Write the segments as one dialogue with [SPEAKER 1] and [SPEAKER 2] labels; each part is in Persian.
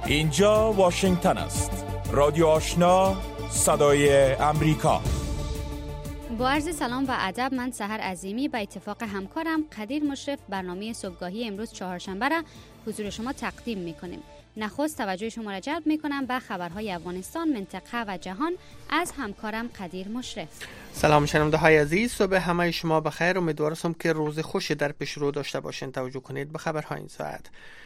[SPEAKER 1] اینجا واشنگتن است. رادیو آشنا، صدای امریکا.
[SPEAKER 2] با عرض سلام و ادب، من سحر عظیمی به اتفاق همکارم قدیر مشرف برنامه صبحگاهی امروز چهارشنبه را حضور شما تقدیم میکنیم. نخست توجه شما را جلب میکنم به خبرهای افغانستان، منطقه و جهان از همکارم قدیر مشرف.
[SPEAKER 3] سلام شنونده های عزیز، صبح همه شما بخیر. امیدوارم که روز خوشی در پیش رو داشته باشین. توجه کنید به خبرهای این ساعت.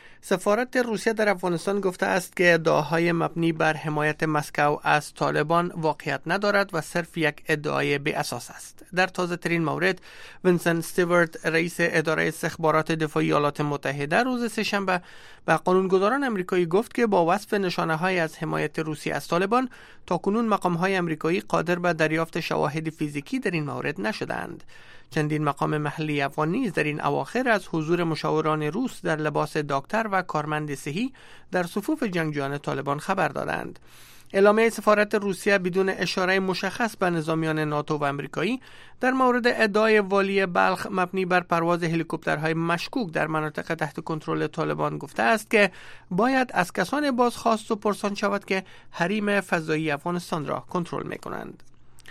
[SPEAKER 3] سفارت روسیه در افغانستان گفته است که ادعاهای مبنی بر حمایت مسکو از طالبان واقعیت ندارد و صرف یک ادعای بی اساس است. در تازه ترین مورد، وینسنت استیوارت، رئیس اداره استخبارات دفاعی ایالات متحده، روز سه‌شنبه به قانونگذاران امریکایی گفت که با وصف نشانه‌های از حمایت روسیه از طالبان، تاکنون مقام‌های امریکایی قادر به دریافت شواهد فیزیکی در این مورد نشدند. چندین مقام محلی افغان نیز در این اواخر از حضور مشاوران روس در لباس دکتر و کارمند صحی در صفوف جنگجویان طالبان خبر دادند. اعلامیه سفارت روسیه بدون اشاره مشخص به نظامیان ناتو و امریکایی در مورد ادعای والی بلخ مبنی بر پرواز هلیکوپترهای مشکوک در مناطق تحت کنترل طالبان گفته است که باید از کسان بازخواست و پرسان شود که حریم فضایی افغانستان را کنترل می‌کنند.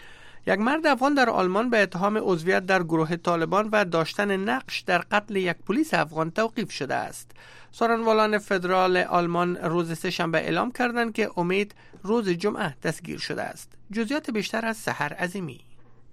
[SPEAKER 3] یک مرد افغان در آلمان به اتهام عضویت در گروه طالبان و داشتن نقش در قتل یک پلیس افغان توقیف شده است. سارنوالان فدرال آلمان روز سه‌شنبه اعلام کردند که امید روز جمعه دستگیر شده است. جزئیات بیشتر از سحر عظیمی.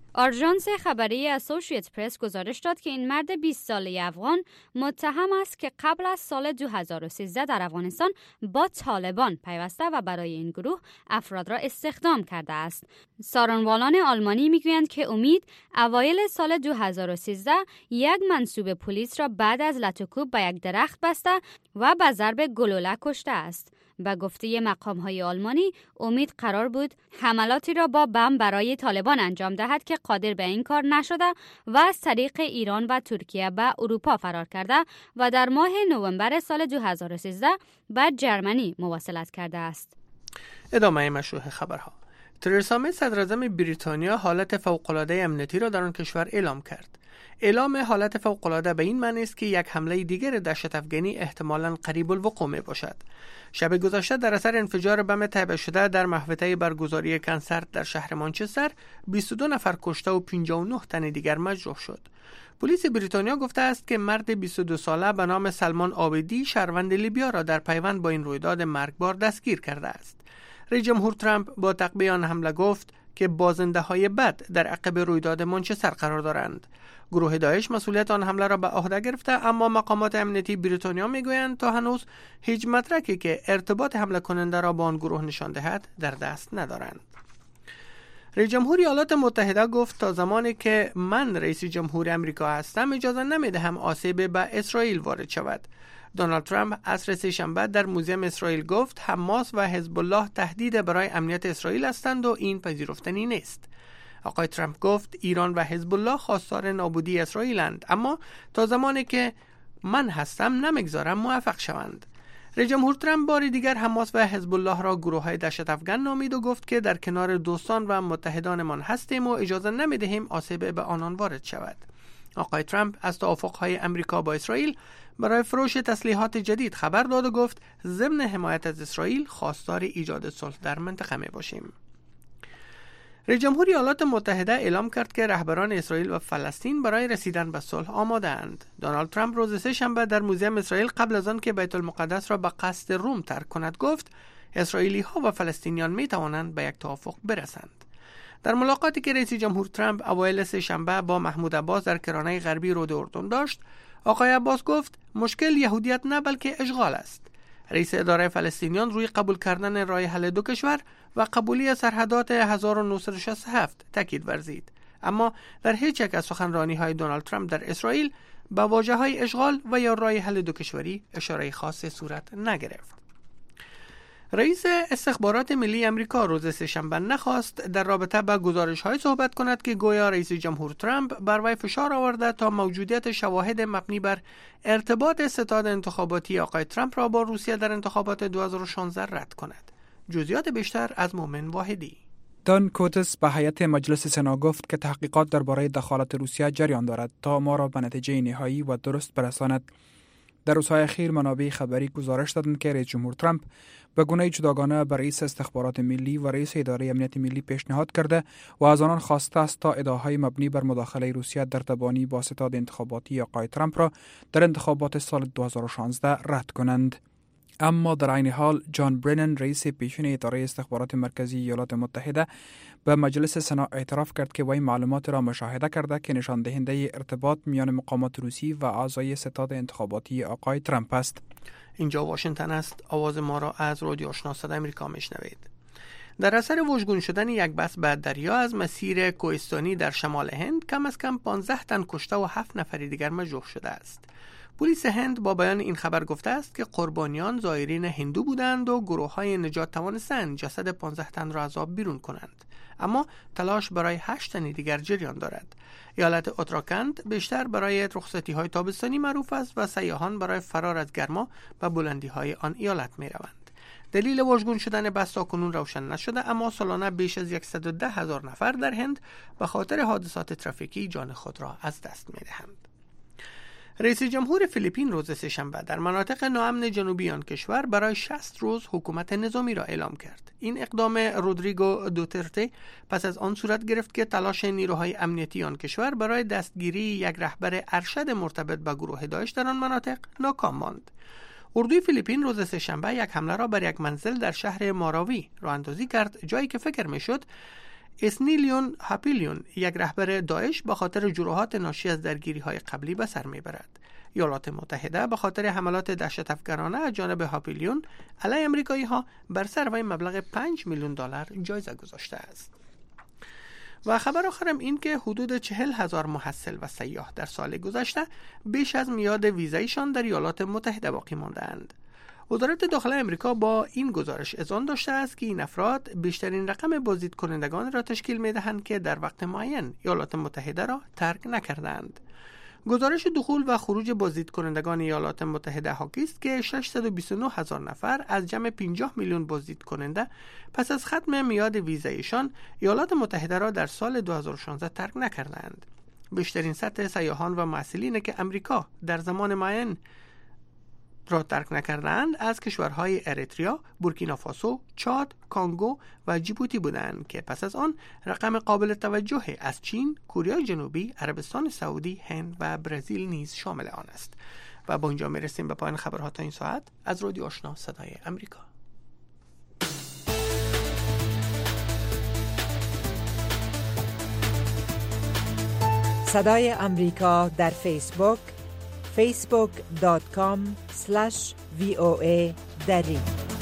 [SPEAKER 2] آژانس خبری اسوسییت پرس گزارش داد که این مرد 20 ساله افغان متهم است که قبل از سال 2013 در افغانستان با طالبان پیوسته و برای این گروه افراد را استخدام کرده است. سارنوالان آلمانی میگویند که امید اوایل سال 2013 یک منصوب پلیس را بعد از لطوکوب به یک درخت بسته و به ضرب گلوله کشته است. به گفته مقام‌های آلمانی، امید قرار بود حملاتی را با بم برای طالبان انجام دهد که قادر به این کار نشده و از طریق ایران و ترکیه به اروپا فرار کرده و در ماه نوامبر سال 2013 به جرمنی مواصلت کرده است.
[SPEAKER 3] ادامه مشروع خبرها. ترزا می صدراعظم بریتانیا حالت فوق‌العاده امنیتی را در آن کشور اعلام کرد. اعلام حالت فوق‌العاده به این معنی است که یک حمله دیگر دهشت افغانی احتمالاً قریب الوقوع می باشد. شب گذشته در اثر انفجار بم تعبیه شده در محوطه برگزاری کنسرت در شهر مانچستر 22 نفر کشته و 59 تن دیگر مجروح شد. پلیس بریتانیا گفته است که مرد 22 ساله به نام سلمان عابدی شهروند لیبیا را در پیوند با این رویداد مرگبار دستگیر کرده است. رئیس جمهور ترامپ با تعقیب آن حمله گفت که بازنده‌های بد در عقب رویداد مانچستر قرار دارند. گروه داعش مسئولیت آن حمله را به عهده گرفته، اما مقامات امنیتی بریتانیا میگویند تا هنوز هیچ مدرکی که ارتباط حمله کننده را با آن گروه نشان دهد در دست ندارند. رئیس جمهور ایالات متحده گفت تا زمانی که من رئیس جمهور امریکا هستم اجازه نمیدهم آسیب به اسرائیل وارد شود. دونالد ترامپ عصر سه‌شنبه در موزیم اسرائیل گفت حماس و حزب الله تهدید برای امنیت اسرائیل هستند و این پذیرفتنی نیست. آقای ترامپ گفت ایران و حزب الله خواستار نابودی اسرائیلند، اما تا زمانی که من هستم نمیگذارم موفق شوند. رئیس جمهور ترامپ بار دیگر حماس و حزب الله را گروه‌های دهشت افغان نامید و گفت که در کنار دوستان و متحدانمان هستیم و اجازه نمیدهیم آسیب به آنان وارد شود. آقای ترامپ از توافق‌های امریکا با اسرائیل برای فروش تسلیحات جدید خبر داد و گفت ضمن حمایت از اسرائیل خواستار ایجاد صلح در منطقه میباشیم. رئیس جمهور ایالات متحده اعلام کرد که رهبران اسرائیل و فلسطین برای رسیدن به صلح آماده اند. دونالد ترامپ روز سه‌شنبه در موزیم اسرائیل قبل از آن که بیت المقدس را به قصد روم ترک کند گفت اسرائیلی ها و فلسطینیان می توانند به یک توافق برسند. در ملاقاتی که رئیس جمهور ترامپ اوایل سه‌شنبه با محمود عباس در کرانه غربی رود اردن داشت، آقای عباس گفت مشکل یهودیت نه بلکه اشغال است. رئیس اداره فلسطینیان روی قبول کردن راه حل دو کشور و قبولی سرحدات 1967 تاکید ورزید، اما در هیچ یک از سخنرانی‌های دونالد ترامپ در اسرائیل به واژه‌های اشغال و یا راه حل دو کشوری اشاره خاصی صورت نگرفت. رئیس استخبارات ملی امریکا روز سه‌شنبه نخواست در رابطه با گزارش‌های صحبت کند که گویا رئیس جمهور ترامپ بر وی فشار آورده تا موجودیت شواهد مبنی بر ارتباط ستاد انتخاباتی آقای ترامپ را با روسیه در انتخابات 2016 رد کند. جزئیات بیشتر از مومن واحدی.
[SPEAKER 4] دان کوتس به هیئت مجلس سنا گفت که تحقیقات درباره دخالت روسیه جریان دارد تا ما را به نتیجه نهایی و درست برساند. در روزهای اخیر منابع خبری گزارش دادند که رئیس جمهور ترامپ به گونه جداگانه به رئیس استخبارات ملی و رئیس اداره امنیت ملی پیشنهاد کرده و از آنان خواسته است تا ادعاهای مبنی بر مداخله روسیه در تبانی با ستاد انتخاباتی آقای ترامپ را در انتخابات سال 2016 رد کنند. اما در عین حال جان برنن رئیس پیشین اداره استخبارات مرکزی ایالات متحده به مجلس سنا اعتراف کرد که وی معلومات را مشاهده کرده که نشان دهنده ارتباط میان مقامات روسی و اعضای ستاد انتخاباتی آقای ترامپ است.
[SPEAKER 3] اینجا واشنگتن است. آواز ما را از رادیو آشنا صدای آمریکا میشنوید. در اثر واژگون شدن یک بس به دریا از مسیر کوهستانی در شمال هند کم از کم 15 تن کشته و 7 نفر دیگر مجروح شده است. پلیس هند با بیان این خبر گفته است که قربانیان زائرین هندو بودند و گروه‌های نجات توانستند جسد 15 تن را از آب بیرون کنند، اما تلاش برای 8 تن دیگر جریان دارد. ایالت اتراکند بیشتر برای رخصتی‌های تابستانی معروف است و سیاحان برای فرار از گرما به بلندی‌های آن ایالت می‌روند. دلیل واژگون شدن بس تاکنون روشن نشده، اما سالانه بیش از 110,000 نفر در هند به خاطر حادثات ترافیکی جان خود را از دست می‌دهند. رئیس جمهور فیلیپین روز سه‌شنبه در مناطق ناامن جنوبی آن کشور برای 60 روز حکومت نظامی را اعلام کرد. این اقدام رودریگو دوترته پس از آن صورت گرفت که تلاش نیروهای امنیتی آن کشور برای دستگیری یک رهبر ارشد مرتبط با گروه داعش در آن مناطق ناکام ماند. اردوی فیلیپین روز سه‌شنبه یک حمله را بر یک منزل در شهر ماراوی راه اندازی کرد، جایی که فکر میشد اسنیلیون هاپیلیون یک رهبر داعش به خاطر جراحات ناشی از درگیری‌های قبلی به سر میبرد. ایالات متحده به خاطر حملات دهشت‌افکنانه از جانب هاپیلیون علیه آمریکایی‌ها بر سر وی مبلغ $5 میلیون جایزه گذاشته است. و خبر آخرم این که حدود 40,000 محصل و سیاح در سال گذشته بیش از میعاد ویزایشان در ایالات متحده باقی ماندند. وزارت داخله امریکا با این گزارش اذعان داشته است که این افراد بیشترین رقم بازدید کنندگان را تشکیل می‌دهند که در وقت معین ایالات متحده را ترک نکردند. گزارش دخول و خروج بازدید کنندگان ایالات متحده حاکی است که 629,000 نفر از جمع 50 میلیون بازدید کننده پس از ختم میعاد ویزایشان ایالات متحده را در سال 2016 ترک نکردند. بیشترین سطح سیاحان و معسلین که امریکا در زمان معین را ترک نکردند از کشورهای اریتریا، بورکینافاسو، چاد، کانگو و جیبوتی بودند که پس از آن رقم قابل توجه از چین، کره جنوبی، عربستان سعودی، هند و برزیل نیز شامل آن است. و با اینجا میرسیم به پایان خبرها تا این ساعت از رادیو آشنا صدای آمریکا.
[SPEAKER 5] صدای آمریکا در فیسبوک facebook.com/VOA دری.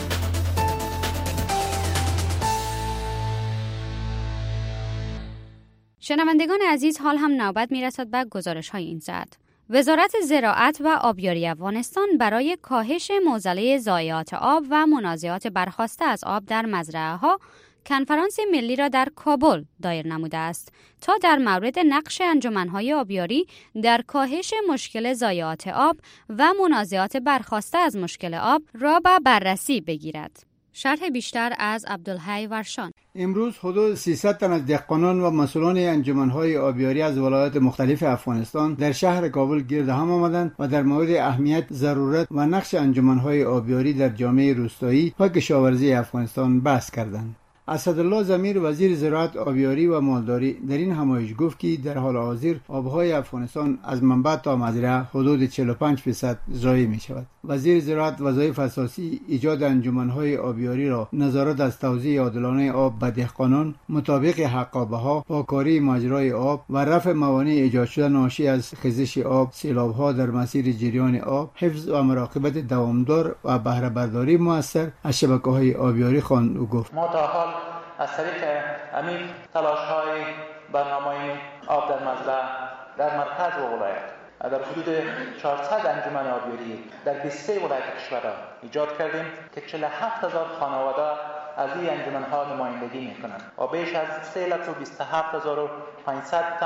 [SPEAKER 2] شنوندگان عزیز، حال هم نوبت میرسد به گزارش های این ساعت. وزارت زراعت و آبیاری افغانستان برای کاهش معضله ضایعات آب و منازعات برخاسته از آب در مزرعه ها کنفرانس ملی را در کابل دایر نموده است تا در مورد نقش انجمن‌های آبیاری در کاهش مشکل ضایعات آب و منازعات برخاسته از مشکل آب را به بررسی بگیرد. شرح بیشتر از عبدالحی ورشان.
[SPEAKER 6] امروز حدود 300 تن از دهقانان و مسئولان انجمن‌های آبیاری از ولایات مختلف افغانستان در شهر کابل گرد هم آمدند و در مورد اهمیت، ضرورت و نقش انجمن‌های آبیاری در جامعه روستایی و کشاورزی افغانستان بحث کردند. اسدالله ضمیر وزیر زراعت، آبیاری و مالداری در این همایش گفت که در حال حاضر آبهای افغانستان از منبع تا مزرعه حدود 45% ضایع می شود. وزیر زراعت وظایف اساسی ایجاد انجمن‌های آبیاری را نظارت از توزیع عادلانه آب به دهقانان مطابق حقابه‌ها، پاکاری مجرای آب و رفع موانع ایجاد شده ناشی از خیزش آب، سیلاب‌ها در مسیر جریان آب، حفظ و مراقبت دوامدار و بهره برداری مؤثر از شبکه‌های آبیاری خواند و گفت:
[SPEAKER 7] ما تا حال از طریق عمیق تلاش‌های برنامه آب در مزرعه در مرکز و ولایت در حدود 400 انجمن آبیاری در 23 ولایت کشور را ایجاد کردیم که 47,000 خانواده از این انجمن‌ها نمایندگی می‌کنند و بیش از 3,27,500 تن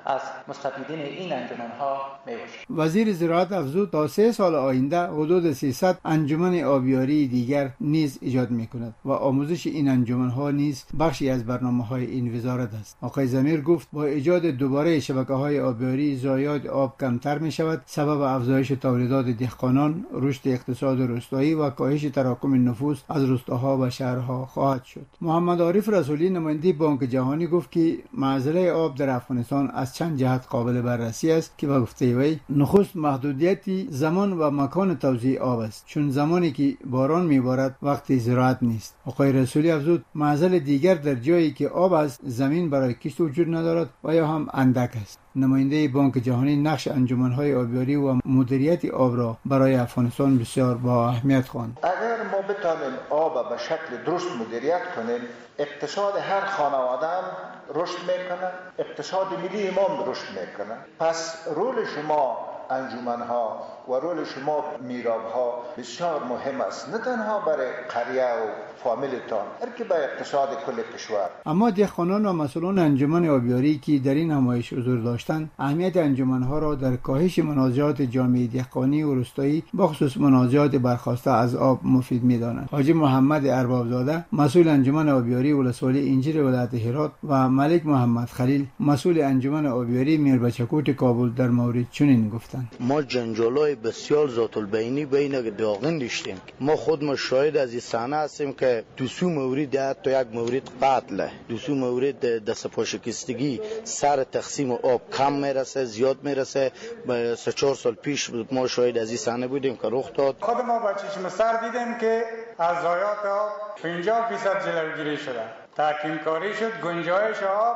[SPEAKER 7] از مستفیدین این انجمن‌ها میباشد.
[SPEAKER 6] وزیر زراعت افزود تا 3 سال آینده حدود 300 انجمن آبیاری دیگر نیز ایجاد می‌کند و آموزش این انجمن‌ها نیز بخشی از برنامه‌های این وزارت است. آقای ضمیر گفت با ایجاد دوباره شبکه‌های آبیاری ضایعات آب کمتر می‌شود، سبب افزایش تولیدات دهقانان، رشد اقتصاد روستایی و کاهش تراکم نفوس از روستاها و شهرها خواهد شد. محمد عارف رسولی نماینده بانک جهانی گفت که معضله آب در افغانستان از چند جهت قابل بررسی است که به گفته وی نخست محدودیت زمان و مکان توزیع آب است، چون زمانی که باران میبارد وقتی زراعت نیست. آقای رسولی افزود معضل دیگر در جایی که آب از زمین برای کشت وجود ندارد و یا هم اندک است. نماینده بانک جهانی نقش انجمن‌های آبیاری و مدیریت آب را برای افغانستان بسیار با اهمیت خواند.
[SPEAKER 8] اگر ما بتوانیم آب به شکل درست مدیریت کنیم، اقتصاد هر خانواده هم رشد میکنه، اقتصاد ملی ما رشد میکنه. پس رول شما انجمن‌ها و رول شما میراب‌ها بسیار مهم است، نه تنها برای قریه و فامیلتان، بلکه برای اقتصاد کل کشور.
[SPEAKER 6] اما دهقانان و مسئولان انجمن آبیاری که در این نمایش حضور داشتند اهمیت انجمن‌ها را در کاهش منازعات جامعه دهقانی و روستایی بخصوص منازعات برخاسته از آب مفید می‌دانند. حاجی محمد اربابزاده مسئول انجمن آبیاری ولسوالی انجیر ولایت هرات و ملک محمد خلیل مسئول انجمن آبیاری میربچکوت کابل در مورد چنین گفتند:
[SPEAKER 9] ما جنجالای بسیار ذات البینی بین داغن داشتیم. ما خود شاهد از این صحنه هستیم که دو سو مورد تا یک مورد قتل، دو سو مورد دست پاشکستگی، سر تقسیم آب کم میرسه، زیاد میرسه. 3-4 سال پیش ما شاهد از این صحنه بودیم که رخ داد.
[SPEAKER 10] خود ما با چشم سر دیدیم که از ضایعات آب 50% جلوگیری شده. تحکیم کاری شد، گنجایش آب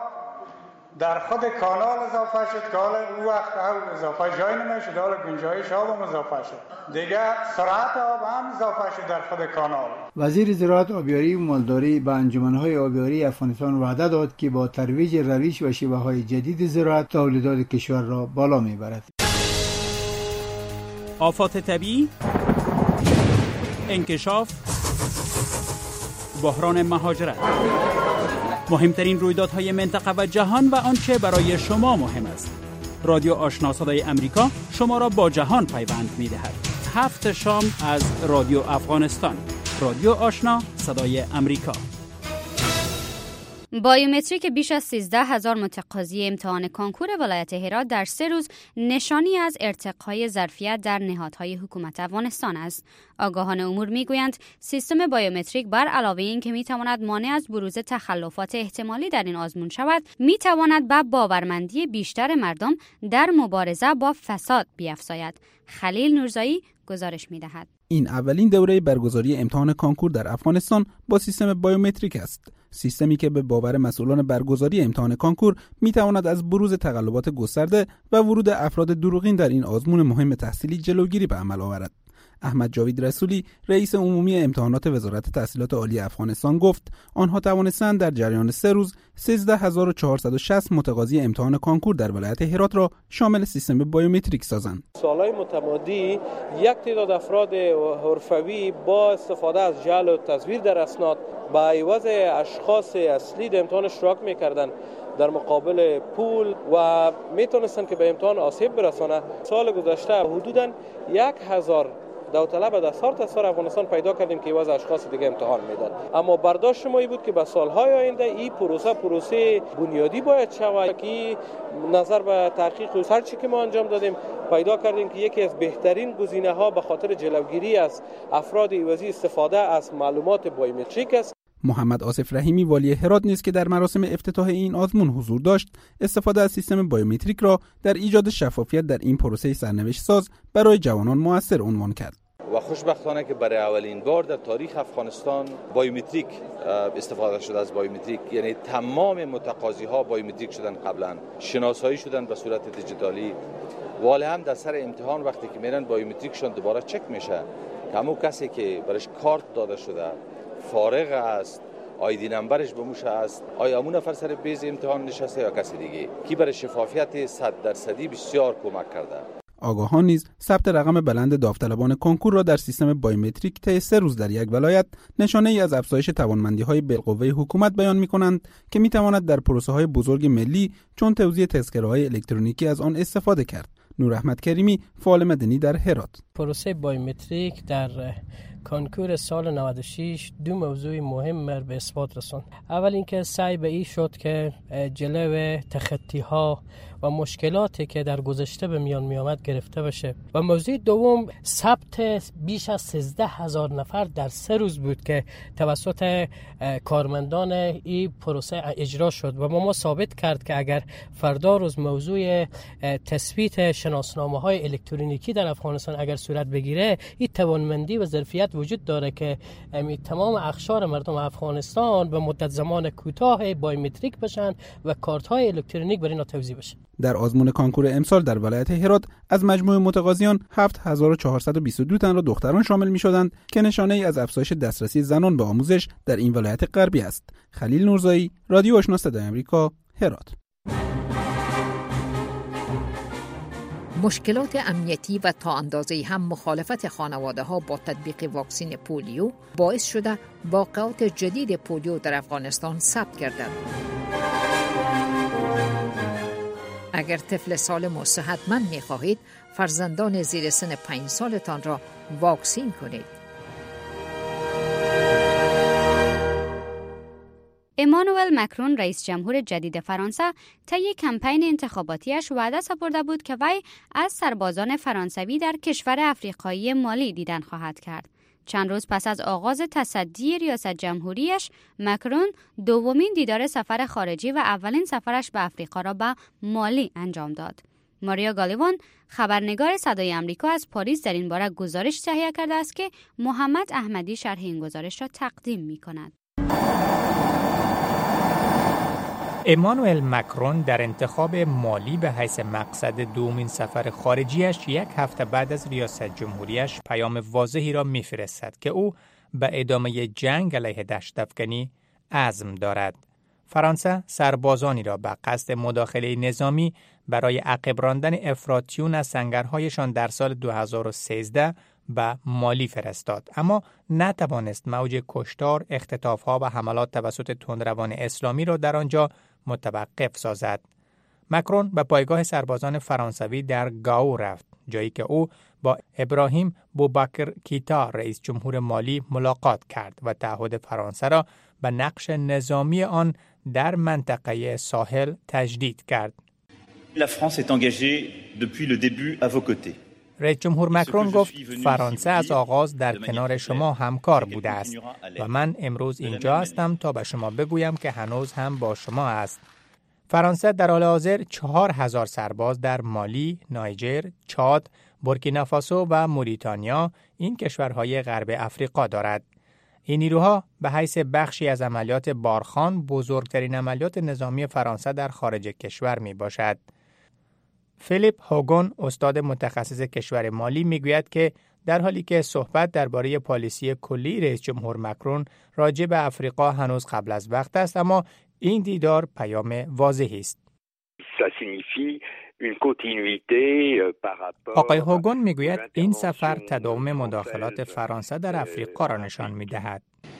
[SPEAKER 10] در خود کانال اضافه شد که حالا او وقت اضافه جای نمیشد، حالا گنجایش آب هم اضافه شد، دیگه سرعت آب هم اضافه شد در خود کانال.
[SPEAKER 6] وزیر زراعت، آبیاری و مالداری به انجمن‌های آبیاری افغانستان وعده داد که با ترویج روش و شیوه‌های جدید زراعت تولیدات کشور را بالا میبرد.
[SPEAKER 1] آفات طبیعی، انکشاف، بحران مهاجرت، مهمترین رویدادهای منطقه و جهان و آنچه برای شما مهم است. رادیو آشنا صدای امریکا شما را با جهان پیوند می‌دهد. 7 شام از رادیو افغانستان. رادیو آشنا صدای امریکا.
[SPEAKER 2] بایومتریک بیش از 13,000 متقاضی امتحان کنکور ولایت هرات در 3 روز نشانی از ارتقای ظرفیت در نهادهای حکومت افغانستان است. آگاهان امور میگویند سیستم بایومتریک بر علاوه این که میتواند مانع از بروز تخلفات احتمالی در این آزمون شود، میتواند به باورمندی بیشتر مردم در مبارزه با فساد بیفزاید. خلیل نورزایی گزارش میدهد.
[SPEAKER 4] این اولین دوره برگزاری امتحان کنکور در افغانستان با سیستم بایومتریک است. سیستمی که به باور مسئولان برگزاری امتحان کنکور میتواند از بروز تقلبات گسترده و ورود افراد دروغین در این آزمون مهم تحصیلی جلوگیری به عمل آورد. احمد جاوید رسولی رئیس عمومی امتحانات وزارت تحصیلات عالی افغانستان گفت آنها توانستند در جریان 3 روز 13460 متقاضی امتحان کنکور در ولایت هرات را شامل سیستم بایومتریک سازند.
[SPEAKER 11] سالهای متمادی یک تعداد افراد حرفوی با استفاده از جعل و تزویر در اسناد به عوض اشخاص اصلی در امتحان اشتراک می‌کردند در مقابل پول و میتونستن که به امتحان آسیب برسانه. سال گذشته حدوداً 1000 داوطلب در سرتاسر افغانستان پیدا کردیم که عوض اشخاص دیگه امتحان میداد. اما برداشت ما این بود که به سالهای آینده این پروسه بنیادی باید شود که نظر به تحقیق و سرچی که ما انجام دادیم پیدا کردیم که یکی از بهترین گزینه‌ها به خاطر جلوگیری از افراد عوضی استفاده از معلومات بایومتریک است.
[SPEAKER 4] محمد آصف رحیمی والی هرات نیز که در مراسم افتتاح این آزمون حضور داشت، استفاده از سیستم بایومتریک را در ایجاد شفافیت در این پروسه سرنوشت ساز برای جوانان مؤثر عنوان کرد.
[SPEAKER 12] و خوشبختانه که برای اولین بار در تاریخ افغانستان بایومتریک استفاده شده از بایومتریک، یعنی تمام متقاضی ها بایومتریک شدن، قبلا شناسایی شدن به صورت دیجیتالی. والا هم در سر امتحان وقتی که میرن بایومتریکشون دوباره چک میشه که همون کسی که برش کارت داده شده فارغ است، آیدی نمبرش به موش است، آیا همون نفر سر بیز امتحان نشسته یا کسی دیگه، کی برای شفافیت 100% بسیار کمک کرده.
[SPEAKER 13] آگاهان نیز ثبت رقم بلند داوطلبان کنکور را در سیستم بایومتریک طی 3 روز در یک ولایت نشانه‌ای از افزایش توانمندی‌های بالقوه حکومت بیان می‌کنند که می‌تواند در پروسه‌های بزرگ ملی چون توزیع تذکره‌های الکترونیکی از آن استفاده کرد. نور احمد کریمی، فعال مدنی در هرات.
[SPEAKER 14] پروسه بایومتریک در کنکور سال 96 دو موضوع مهم به اثبات رساند. اول اینکه سعی به این شد که جلوی تخطی‌ها و مشکلاتی که در گذشته به میان می آمد گرفته بشه و موضوع دوم ثبت بیش از 13,000 نفر در 3 روز بود که توسط کارمندان این پروسه اجرا شد و ما ثابت کرد که اگر فردا روز موضوع تثبیت شناسنامه‌های الکترونیکی در افغانستان اگر صورت بگیره این توانمندی و ظرفیت وجود داره که تمام اقشار مردم افغانستان به مدت زمان کوتاه بایومتریک بشن و کارت‌های الکترونیک برای اینا توزیع بشه.
[SPEAKER 13] در آزمون کنکور امسال در ولایت هرات از مجموع متقاضیان 7422 تن را دختران شامل می‌شدند که نشانه‌ای از افزایش دسترسی زنان به آموزش در این ولایت غربی است. خلیل نورزایی، رادیو آشنا صدای آمریکا، هرات.
[SPEAKER 15] مشکلات امنیتی و تا اندازه‌ای هم مخالفت خانواده‌ها با تطبیق واکسن پولیو باعث شده واقعات جدید پولیو در افغانستان ثبت گردد. اگر طفل سالم و صحتمند می‌خواهید، فرزندان زیر سن 5 سالتان را واکسین کنید.
[SPEAKER 2] امانوئل مکرون رئیس جمهور جدید فرانسه طی کمپین انتخاباتیش وعده سپرده بود که وی از سربازان فرانسوی در کشور افریقایی مالی دیدن خواهد کرد. چند روز پس از آغاز تصدی ریاست جمهوریش، مکرون دومین دیدار سفر خارجی و اولین سفرش به افریقا را به مالی انجام داد. ماریا گالیوان، خبرنگار صدای آمریکا از پاریس، در این باره گزارش تهیه کرده است که محمد احمدی شرح این گزارش را تقدیم می‌کند.
[SPEAKER 16] امانوئل مکرون در انتخاب مالی به حیث مقصد دومین سفر خارجیش 1 هفته بعد از ریاست جمهوریش پیام واضحی را می‌فرستد که او به ادامه جنگ علیه دشت‌افکنی عزم دارد. فرانسه سربازانی را به قصد مداخله نظامی برای عقب راندن افراطیون از سنگرهایشان در سال 2013 به مالی فرستاد، اما نتوانست موج کشتار، اختطاف‌ها و حملات توسط تندروان اسلامی را در آنجا متوقف سازد. مکرون به پایگاه سربازان فرانسوی در گاو رفت، جایی که او با ابراهیم بوبکر کیتا رئیس جمهور مالی ملاقات کرد و تعهد فرانسه را به نقش نظامی آن در منطقه ساحل تجدید کرد.
[SPEAKER 17] La France est engagée depuis le début à vos côtés.
[SPEAKER 16] رئیس جمهور مکرون گفت فرانسه از آغاز در کنار شما همکار بوده است و من امروز اینجا هستم تا به شما بگویم که هنوز هم با شما است. فرانسه در حال حاضر 4000 سرباز در مالی، نایجر، چاد، بورکینافاسو و موریتانیا، این کشورهای غرب افریقا دارد. این نیروها به حیث بخشی از عملیات بارخان بزرگترین عملیات نظامی فرانسه در خارج کشور می باشد. فیلیپ هوگون، استاد متخصص کشور مالی، میگوید که در حالی که صحبت درباره پالیسی کلی رئیس جمهور مکرون راجع به افریقا هنوز قبل از وقت است، اما این دیدار پیام واضحی است. آقای هوگون میگوید این سفر تداوم مداخلات فرانسه در افریقا را نشان می‌دهد.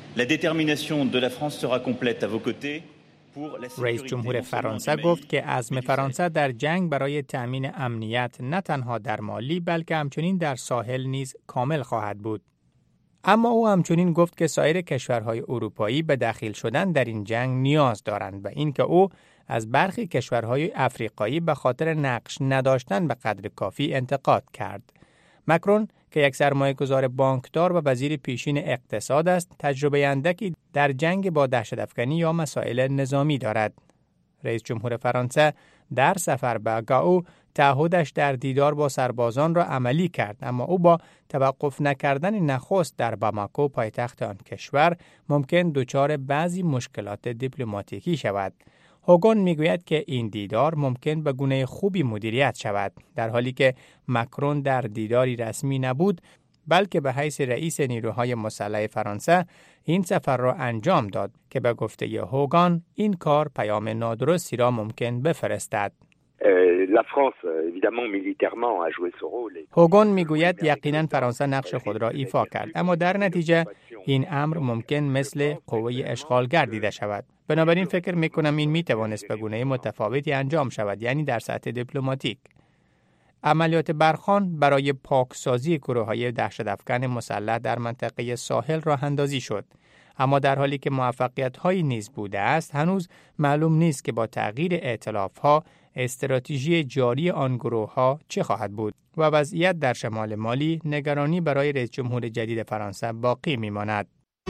[SPEAKER 16] رئیس جمهور فرانسه گفت که عزم فرانسه در جنگ برای تأمین امنیت نه تنها در مالی بلکه همچنین در ساحل نیز کامل خواهد بود. اما او همچنین گفت که سایر کشورهای اروپایی به دخیل شدن در این جنگ نیاز دارند و اینکه او از برخی کشورهای افریقایی به خاطر نقش نداشتن به قدر کافی انتقاد کرد. مکرون که یک سرمایه‌گذار بانکدار و وزیر پیشین اقتصاد است، تجربه اندکی در جنگ با دهشت‌افکنی یا مسائل نظامی دارد. رئیس جمهور فرانسه در سفر به گائو تعهدش در دیدار با سربازان را عملی کرد، اما او با توقف نکردن نخست در باماکو پایتخت آن کشور ممکن دچار بعضی مشکلات دیپلماتیکی شود. هوگون میگوید که این دیدار ممکن به گونه خوبی مدیریت شود، در حالی که مکرون در دیداری رسمی نبود بلکه به حیث رئیس نیروهای مسلح فرانسه این سفر را انجام داد که به گفته هوگون این کار پیام نادرستی را ممکن بفرستد. هوگون میگوید یقینا فرانسه نقش خود را ایفا کرد، اما در نتیجه این امر ممکن مثل قوه اشغالگر دیده شود. بنابراین فکر میکنم این میتوانست به گونه متفاوتی انجام شود، یعنی در سطح دیپلماتیک. عملیات برخان برای پاکسازی گروه‌های دهشت‌افکن مسلح در منطقه ساحل راه اندازی شد، اما در حالی که موفقیت‌هایی نیز بوده است، هنوز معلوم نیست که با تغییر ائتلاف‌ها استراتژی جاری آن گروه‌ها چه خواهد بود و وضعیت در شمال مالی نگرانی برای رئیس جمهور جدید فرانسه باقی می‌ماند.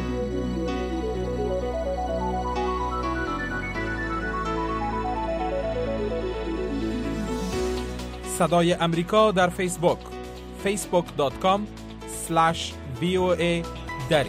[SPEAKER 18] صدای امریکا در فیسبوک facebook.com/VOA دری.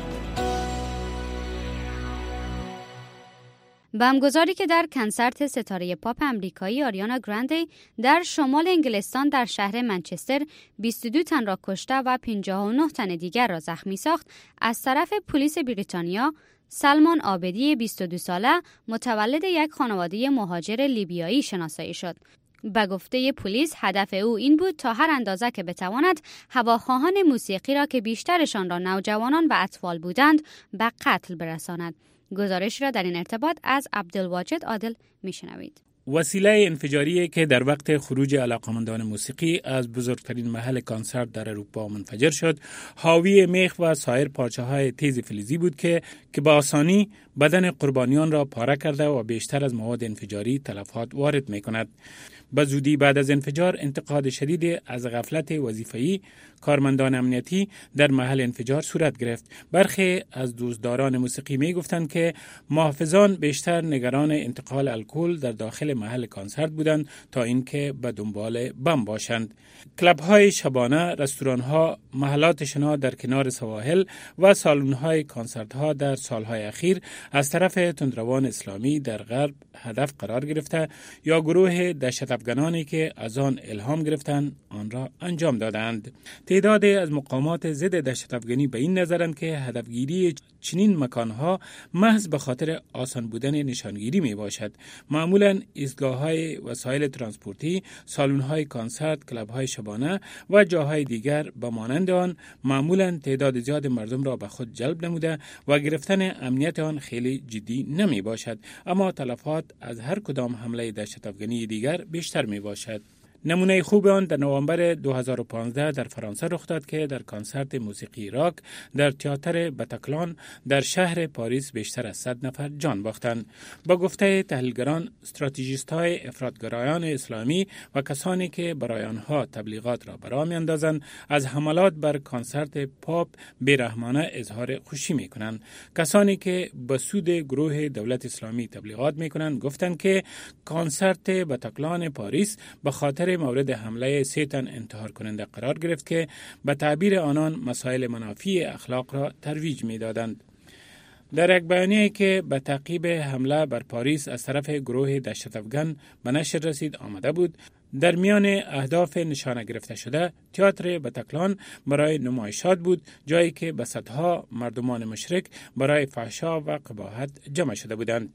[SPEAKER 2] بمبگذاری که در کنسرت ستاره پاپ امریکایی آریانا گرانده در شمال انگلستان در شهر منچستر 22 تن را کشته و 59 تن دیگر را زخمی ساخت، از طرف پلیس بریتانیا، سلمان عابدی 22 ساله متولد یک خانواده مهاجر لیبیایی شناسایی شد. به گفته پلیس هدف او این بود تا هر اندازه که بتواند هواخواهان موسیقی را که بیشترشان را نوجوانان و اطفال بودند به قتل برساند. گزارش را در این ارتباط از عبدالواجد عادل میشنوید.
[SPEAKER 1] وسیله انفجاری که در وقت خروج علاقمندان موسیقی از بزرگترین محل کنسرت در اروپا منفجر شد، حاوی میخ و سایر پارچه‌های تیز فلزی بود که به آسانی بدن قربانیان را پاره کرده و بیشتر از مواد انفجاری تلفات وارد می‌کند. به زودی بعد از انفجار انتقاد شدید از غفلت وظیفه‌ای کارمندان امنیتی در محل انفجار صورت گرفت. برخی از دوستداران موسیقی می گفتند که محافظان بیشتر نگران انتقال الکل در داخل محل کنسرت بودند تا اینکه به دنبال بم باشند. کلب‌های شبانه، رستوران‌ها، محلات شنا در کنار سواحل و سالن‌های کنسرت‌ها در سال‌های اخیر از طرف تندروان اسلامی در غرب هدف قرار گرفته یا گروه دهشت‌افکنانی که از آن الهام گرفتند آن را انجام دادند. تعدادی از مقامات ضد دهشت‌افکنی به این نظرند که هدفگیری چنین مکانها محض به خاطر آسان بودن نشانگیری می باشد. معمولاً ایستگاه‌های وسایل ترانسپورتی، سالن‌های کنسرت، کلب‌های شبانه و جاهای دیگر به مانند آن معمولاً تعداد زیاد مردم را به خود جلب نموده و گرفتن امنیت آن خیلی جدی نمی باشد، اما تلفات از هر کدام حمله دهشت‌افکنی دیگر بیشتر می باشد. نمونه خوب آن در نوامبر 2015 در فرانسه رخ داد که در کنسرت موسیقی راک در تئاتر بتاکلان در شهر پاریس بیشتر از 100 نفر جان باختند. با گفته تحلیلگران، استراتژیست‌های افراطگرایان اسلامی و کسانی که برای آنها تبلیغات را برآ می‌اندازند از حملات بر کنسرت پاپ بی‌رحمانه اظهار خوشی می‌کنند. کسانی که به سود گروه دولت اسلامی تبلیغات می‌کنند گفتند که کنسرت بتاکلان پاریس به خاطر مورد حمله 3 تن انتحار کننده قرار گرفت که به تعبیر آنان مسائل منافی اخلاق را ترویج می‌دادند. در یک بیانیه‌ای که به تعقیب حمله بر پاریس از طرف گروه دهشت‌افکن به نشر رسید آمده بود، در میان اهداف نشانه گرفته شده تئاتر بتاکلان برای نمایشات بود، جایی که به صدها مردمان مشرک برای فحشا و قباحت جمع شده بودند.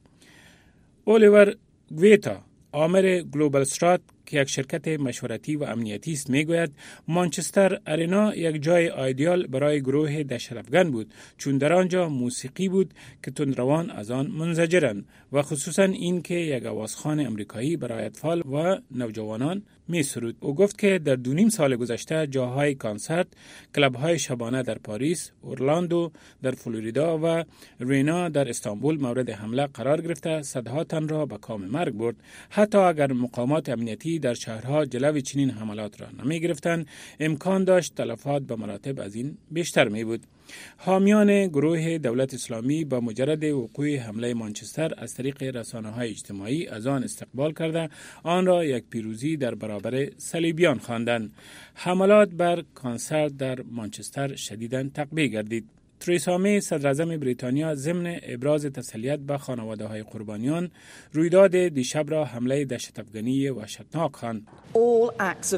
[SPEAKER 1] اولیور گویتا، آمر گلوبال استرات که یک شرکت مشورتی و امنیتی است میگوید مانچستر ارینا یک جای ایدئال برای گروه دهشت‌افکن بود، چون در آنجا موسیقی بود که تندروان از آن منزجرند و خصوصا این که یک آوازخوان امریکایی برای اطفال و نوجوانان می سرود. او گفت که در 2.5 سال گذشته جاهای کنسرت، کلب‌های شبانه در پاریس، اورلاندو در فلوریدا و رینا در استانبول مورد حمله قرار گرفته صدها تن را به کام مرگ برد. حتی اگر مقامات امنیتی در شهرها جلوی چنین حملات را نمی گرفتند، امکان داشت تلفات به مراتب از این بیشتر می بود. حامیان گروه دولت اسلامی با مجرد وقوع حمله مانچستر از طریق رسانه‌های اجتماعی از آن استقبال کرده آن را یک پیروزی در برابر صلیبیان خواندند. حملات بر کنسرت در مانچستر شدیداً تقویه گردید. تریسا می صدراعظم بریتانیا ضمن ابراز تسلیت به خانواده‌های قربانیان رویداد دیشب را حمله دهشت‌افکنی وحشتناک خواند.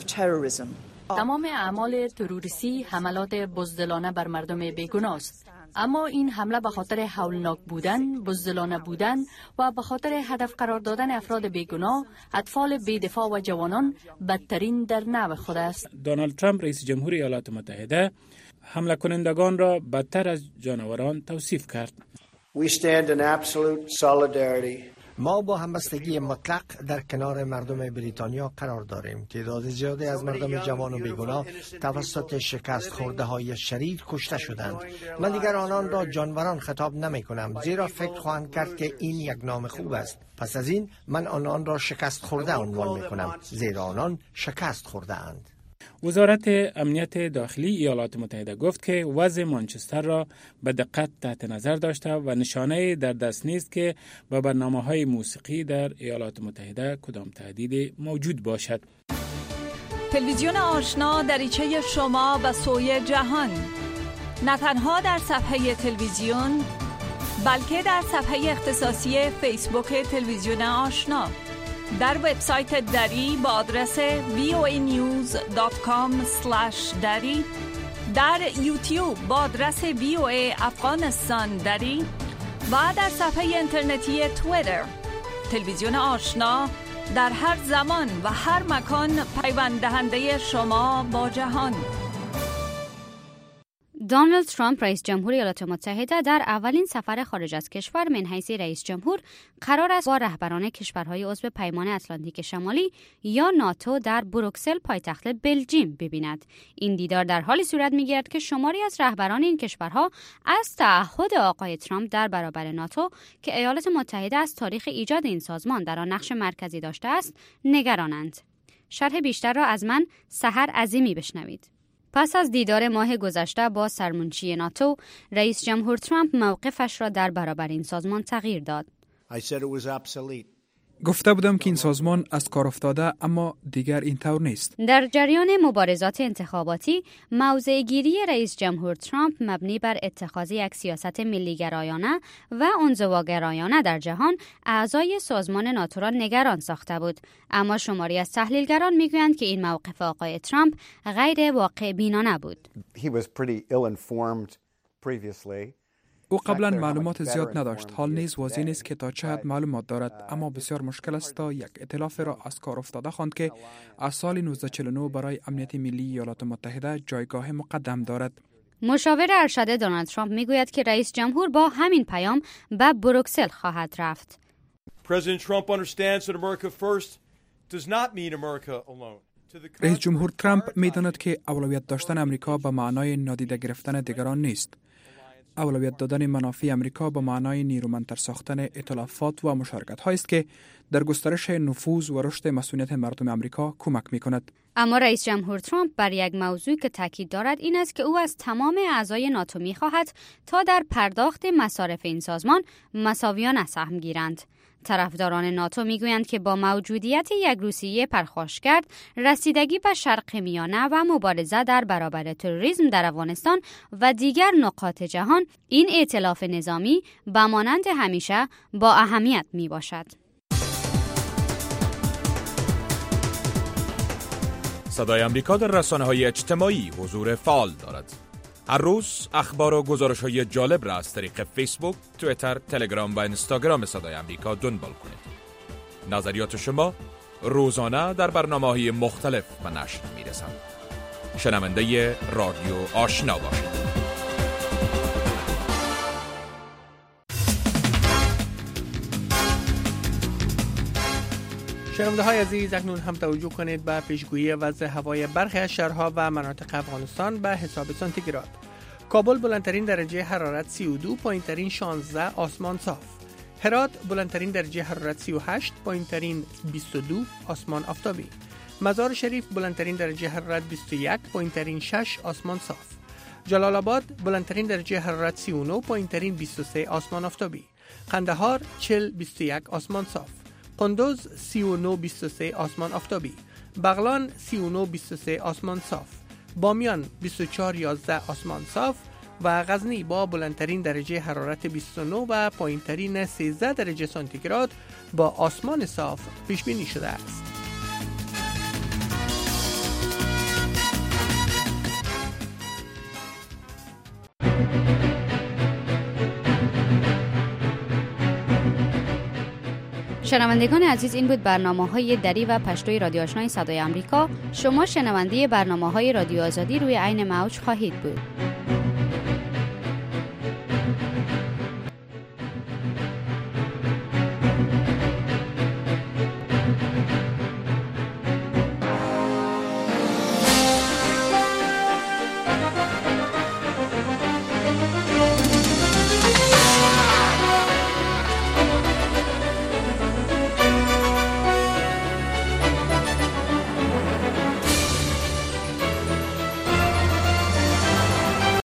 [SPEAKER 19] تمام اعمال تروریستی حملات بزدلانه بر مردم بیگناه است. اما این حمله به خاطر هولناک بودن، بزدلانه بودن و به خاطر هدف قرار دادن افراد بیگناه، اطفال بی‌دفاع و جوانان بدترین در نوع خود است.
[SPEAKER 1] دونالد ترامپ رئیس جمهور ایالات متحده حمله کنندگان را بدتر از جانوران توصیف کرد.
[SPEAKER 20] We stand in absolute solidarity.
[SPEAKER 21] ما با همبستگی مطلق در کنار مردم بریتانیا قرار داریم. تعداد زیادی از مردم جوان و بیگناه توسط شکست خورده های شدید کشته شدند. من دیگر آنان را جانوران خطاب نمی کنم، زیرا فکر خواهند کرد که این یک نام خوب است. پس از این من آنان را شکست خورده عنوان می کنم، زیرا آنان شکست خورده اند.
[SPEAKER 1] وزارت امنیت داخلی ایالات متحده گفت که وضع مانچستر را به دقت تحت نظر داشته و نشانه در دست نیست که به برنامه‌های موسیقی در ایالات متحده کدام تهدید موجود باشد.
[SPEAKER 22] تلویزیون آشنا دریچه شما به سوی جهان، نه تنها در صفحه تلویزیون بلکه در صفحه اختصاصی فیسبوک تلویزیون آشنا، در وبسایت دری با آدرس voanews.com/dari، در یوتیوب با آدرس VOA افغانستان دری و در صفحه اینترنتی توییتر. تلویزیون آشنا در هر زمان و هر مکان پیوند دهنده شما با جهان.
[SPEAKER 2] دونالد ترامپ رئیس جمهور ایالات متحده در اولین سفر خارج از کشور من حیث رئیس جمهور قرار است با رهبران کشورهای عضو پیمان اتلانتیک شمالی یا ناتو در بروکسل پایتخت بلژیم ببیند. این دیدار در حالی صورت می‌گیرد که شماری از رهبران این کشورها از تعهد آقای ترامپ در برابر ناتو که ایالات متحده از تاریخ ایجاد این سازمان در آن نقش مرکزی داشته است نگرانند. شرح بیشتر را از من سحر عظیمی بشنوید. پس از دیدار ماه گذشته با سرمنشی ناتو، رئیس جمهور ترامپ موقفش را در برابر این سازمان تغییر داد.
[SPEAKER 4] گفته بودم که این سازمان از کار افتاده، اما دیگر اینطور نیست.
[SPEAKER 2] در جریان مبارزات انتخاباتی، موضع گیری رئیس جمهور ترامپ مبنی بر اتخاذ یک سیاست ملی‌گرایانه و انزواگرایانه در جهان اعضای سازمان ناتو را نگران ساخته بود. اما شماری از تحلیلگران میگویند که این موقف آقای ترامپ غیر واقع بینانه بود.
[SPEAKER 4] او قبلا معلومات زیاد نداشت. حال نیز واضح نیست که تا چه حد معلومات دارد، اما بسیار مشکل است تا یک ائتلاف را از کار افتاده خواند که از سال 1949 برای امنیت ملی ایالات متحده جایگاه مقدم دارد.
[SPEAKER 2] مشاور ارشد دونالد ترامپ میگوید که رئیس جمهور با همین پیام به بروکسل خواهد رفت.
[SPEAKER 4] رئیس جمهور ترامپ میداند که اولویت داشتن امریکا به معنای نادیده گرفتن دیگران نیست. اولویت دادن منافع امریکا به معنای نیرومندتر ساختن ائتلافات و مشارکت‌هایی است که در گسترش نفوذ و رشد مسئولیت مردم امریکا کمک می‌کند.
[SPEAKER 2] اما رئیس جمهور ترامپ بر یک موضوع که تاکید دارد این است که او از تمام اعضای ناتو می‌خواهد تا در پرداخت مصارف این سازمان مساویانه سهم گیرند. طرفداران ناتو میگویند که با موجودیت یک روسیه پرخاشگرد، رسیدگی به شرق میانه و مبارزه در برابر تروریسم در افغانستان و دیگر نقاط جهان، این ائتلاف نظامی به مانند همیشه با اهمیت می باشد.
[SPEAKER 23] صدای امریکا در رسانه‌های اجتماعی حضور فعال دارد. هر روز اخبار و گزارش‌های جالب را از طریق فیسبوک، توییتر، تلگرام و اینستاگرام صدای امریکا دنبال کنید. نظریات شما روزانه در برنامه‌های مختلف به نشر می‌رسند. شنونده رادیو آشنا باشید.
[SPEAKER 3] شنونده‌های عزیز، اکنون هم توجه کنید به پیشگویی وضع هوای برخی از شهرها و مناطق افغانستان به حساب سانتیگراد. کابل بلندترین درجه حرارت 32، پایینترین 16، آسمان صاف. هرات بلندترین درجه حرارت 38، پایینترین 22، آسمان آفتابی. مزار شریف بلندترین درجه حرارت 21، پایینترین 6، آسمان صاف. جلال آباد بلندترین درجه حرارت 39، پایینترین 23، آسمان آفتابی. قندهار 40-21، آسمان صاف. قندوز 39-23، آسمان آفتابی. بغلان 39-23، آسمان صاف. بامیان 24-11، آسمان صاف و غزنی با بلندترین درجه حرارت 29 و پایینترین 13 درجه سانتیگراد با آسمان صاف پیش بینی شده است.
[SPEAKER 2] شنوندگان عزیز، این بود برنامه‌های دری و پشتوی رادیو آشنای صدای آمریکا. شما شنونده برنامه‌های رادیو آزادی روی عین موج خواهید بود.